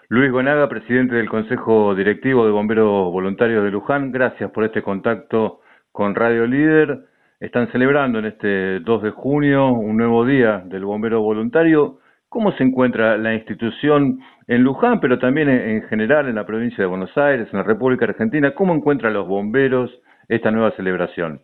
Luis Gonaga, presidente del Consejo Directivo de Bomberos Voluntarios de Luján, gracias por este contacto con Radio Líder. Están celebrando en este 2 de junio un nuevo día del bombero voluntario. ¿Cómo se encuentra la institución en Luján, pero también en general en la provincia de Buenos Aires, en la República Argentina? ¿Cómo encuentran los bomberos esta nueva celebración?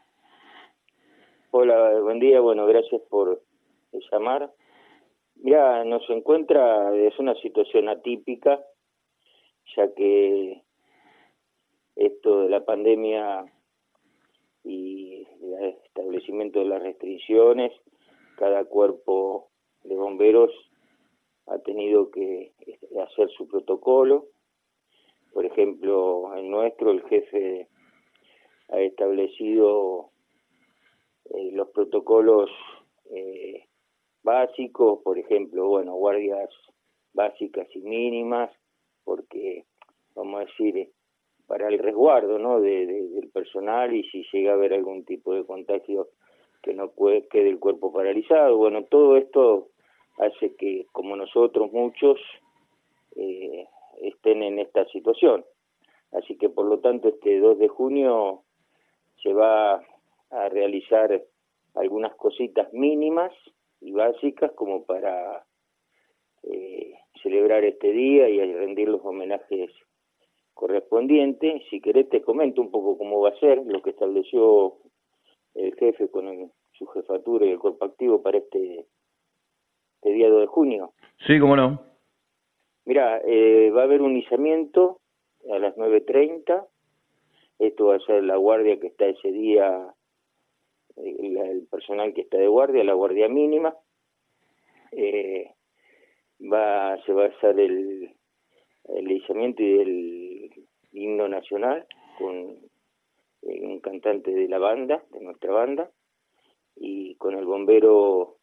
Hola, buen día. Bueno, gracias por llamar. Mira, nos encuentra, es una situación atípica, ya que esto de la pandemia y el establecimiento de las restricciones, cada cuerpo de bomberos ha tenido que hacer su protocolo. Por ejemplo, en nuestro, el jefe ha establecido los protocolos básicos, por ejemplo, bueno, guardias básicas y mínimas, porque, vamos a decir, para el resguardo, ¿no?, del personal, y si llega a haber algún tipo de contagio, que no quede el cuerpo paralizado. Bueno, todo esto hace que, como nosotros, muchos estén en esta situación. Así que, por lo tanto, este 2 de junio se va a realizar algunas cositas mínimas y básicas como para celebrar este día y rendir los homenajes correspondientes. Si querés te comento un poco cómo va a ser lo que estableció el jefe con su jefatura y el cuerpo activo para este día 2 de junio. Sí, cómo no. Mirá, va a haber un izamiento a las 9:30. Esto va a ser la guardia que está ese día, el personal que está de guardia, la guardia mínima. Se va a hacer el izamiento y el himno nacional con un cantante de la banda, de nuestra banda, y con el bombero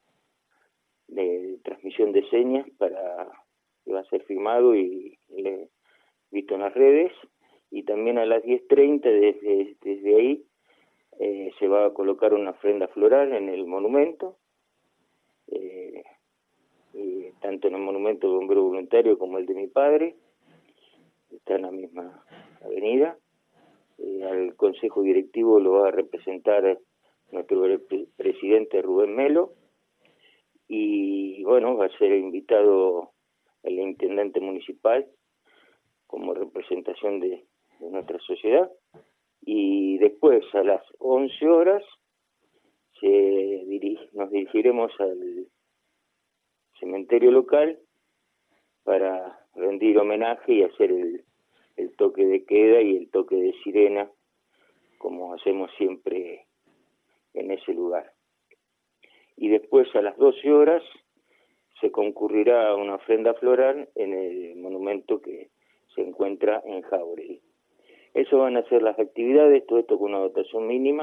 de transmisión de señas que va a ser firmado y visto en las redes. Y también a las 10:30 desde ahí se va a colocar una ofrenda floral en el monumento, tanto en el monumento de bombero voluntario como el de mi padre, está en la misma avenida. Al consejo directivo lo va a representar nuestro presidente Rubén Melo, y bueno, va a ser invitado el intendente municipal como representación de nuestra sociedad. Y después, a las 11 horas, nos dirigiremos al cementerio local para rendir homenaje y hacer el toque de queda y el toque de sirena, como hacemos siempre en ese lugar. Y después, a las 12 horas, se concurrirá a una ofrenda floral en el monumento que se encuentra en Jáuregui. Eso van a ser las actividades, todo esto con una dotación mínima,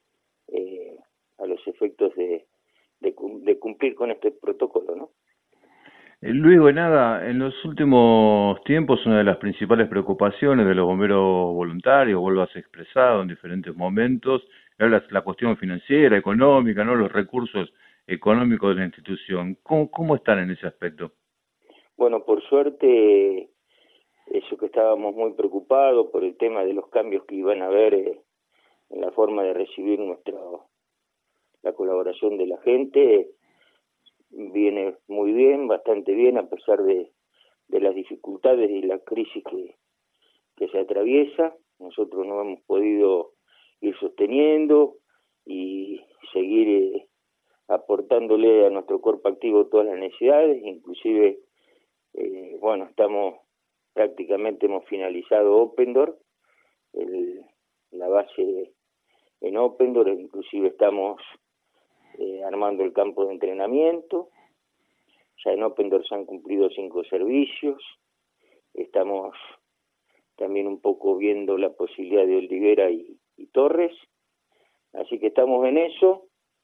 a los efectos de cumplir con este protocolo, ¿no? Luis Gonaga, en los últimos tiempos una de las principales preocupaciones de los bomberos voluntarios, vos lo has expresado en diferentes momentos, es la cuestión financiera, económica, ¿no?, los recursos económicos de la institución. ¿Cómo están en ese aspecto? Bueno, por suerte, eso que estábamos muy preocupados por el tema de los cambios que iban a haber en la forma de recibir la colaboración de la gente, viene muy bien, bastante bien, a pesar de las dificultades y la crisis que se atraviesa. Nosotros no hemos podido ir sosteniendo y seguir aportándole a nuestro cuerpo activo todas las necesidades, inclusive, bueno, prácticamente hemos finalizado Opendor, la base en Opendor, inclusive estamos armando el campo de entrenamiento. Ya en Opendor se han cumplido 5 servicios. Estamos también un poco viendo la posibilidad de Olivera y Torres. Así que estamos en eso.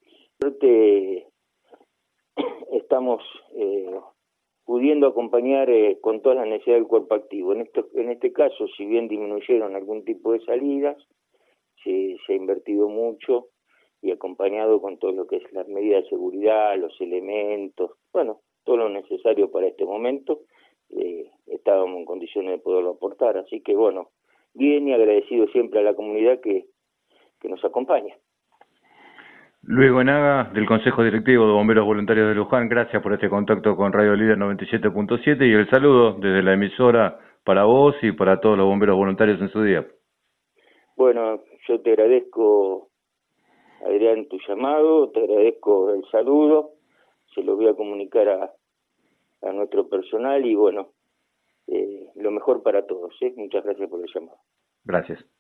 Estamos pudiendo acompañar con todas las necesidades del cuerpo activo. En este caso, si bien disminuyeron algún tipo de salidas, se ha invertido mucho y acompañado con todo lo que es las medidas de seguridad, los elementos, bueno, todo lo necesario para este momento, estábamos en condiciones de poderlo aportar. Así que bueno, bien y agradecido siempre a la comunidad que nos acompaña. Luis Goenaga, del Consejo Directivo de Bomberos Voluntarios de Luján, gracias por este contacto con Radio Líder 97.7 y el saludo desde la emisora para vos y para todos los bomberos voluntarios en su día. Bueno, yo te agradezco, Adrián, tu llamado, te agradezco el saludo, se lo voy a comunicar a nuestro personal y bueno, lo mejor para todos. Muchas gracias por el llamado. Gracias.